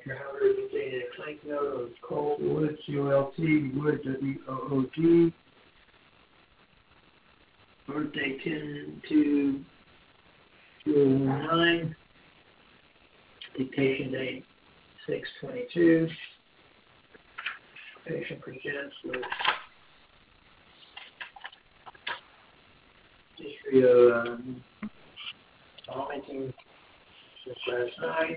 Dr. Howard indicated a clank note of Colt Wood, C-O-L-T, Wood, W-O-O-D. Birthday 10/2/2009. Dictation date 6/22. Patient presents with history of vomiting since last night.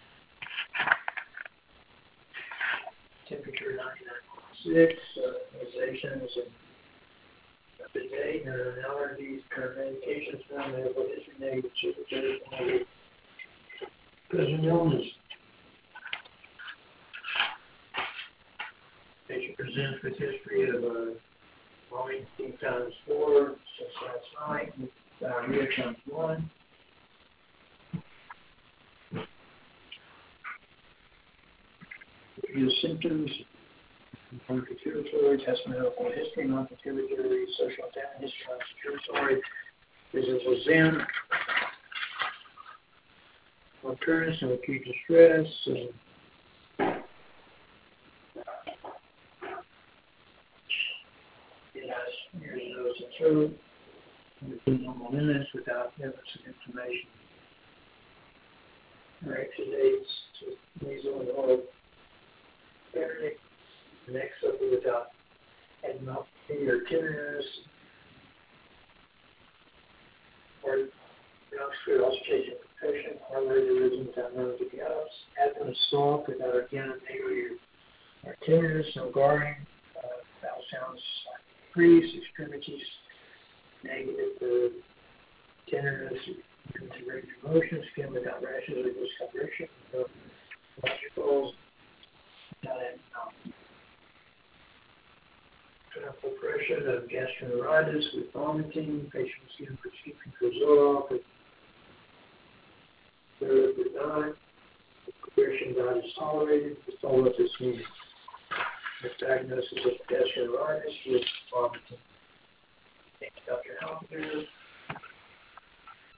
Temperature 99.6. Organizations and up to date. Allergies, current medications, medical history, negative secretary, negative present illness. Patient presents with history of vomiting times 4 since last night, diarrhea times 1. Review symptoms, non-contributory, test medical history, non-contributory, social damage history, non-contributory, visits with Zen, occurrence of acute distress, ears, nose, and throat, within normal limits without evidence of inflammation. Exudates to nasal and oral pharynx, neck suffer without adenopathy or tenderness, or nostril auscultation compression, heart rate arisen without nervous gaps, abdomen is soft without organomegaly or tenderness, no guarding, bowel sounds increase, extremities negative tenderness, irregular motion, skin without rashes or discoloration, no electricals, not adenopathy. Clinical progression of gastroenteritis with vomiting, patient skin prescription for Zoloft, third did not. Progression not is tolerated, the follow-up is needed. Misdiagnosis of gastroenteritis with vomiting. Thank you, Dr. Halpern.